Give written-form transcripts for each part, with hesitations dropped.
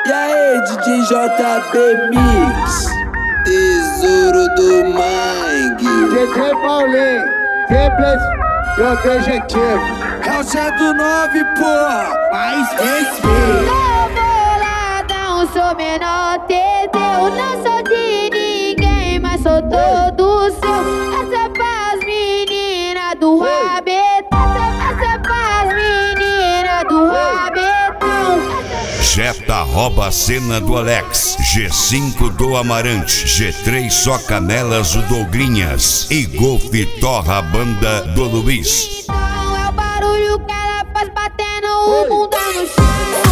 E aí, DJ JB Mix, tesouro do Mangue. DJ Paulinho, simples e objetivo. É o 109, porra, mais respeito. Tô boladão, sou menor Teteu. Não sou de ninguém, mas sou todo seu. Essa é pras meninas do rabetão. Essa é pras meninas do rabetão. Jetta rouba a cena do Alex, G5 do Amarante, G3 só canelas o Douglinhas e Golf torra a banda do Luiz. É o barulho que ela faz batendo o mundo no chão.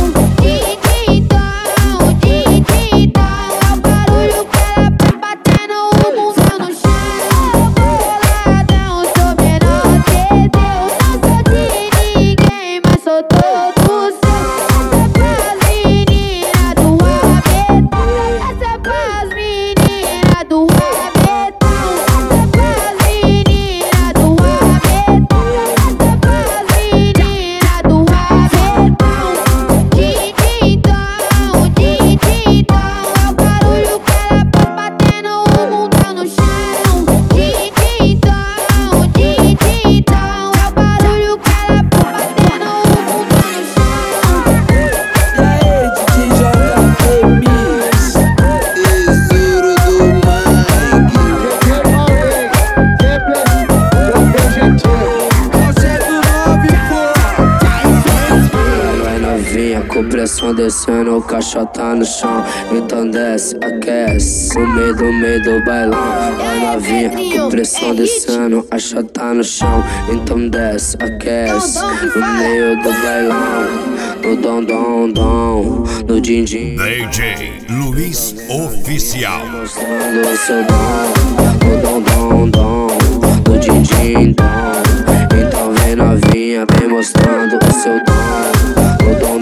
É o barulho que ela faz batendo o mundo no chão. Boladão, sou menor Teteu. Não sou de ninguém, mas sou todo seu. Essa é pras meninas do rabetão. Essa é pras meninas do rabetão. Essa é pras meninas do rabetão. Dididão, é o barulho que ela faz batendo o mundo no chão. Dididão, é o barulho que ela faz batendo o mundo no chão. E aí, DJ JB Mix, tesouro do Mangue. DJ Paulinho, simples e objetivo. É o 109, porra, mais respeito. Vai novinha, com pressão descendo, o caixa tá no chão. Então desce, aquece, no meio do bailão. Vai novinha, com pressão descendo, a chata tá no chão. Então desce, aquece, no meio do bailão. No dom, no din-din. DJ Luiz Oficial. Mostrando o seu dom, no dom, no din-din, dom. Então vem novinha, vem mostrando o seu dom. No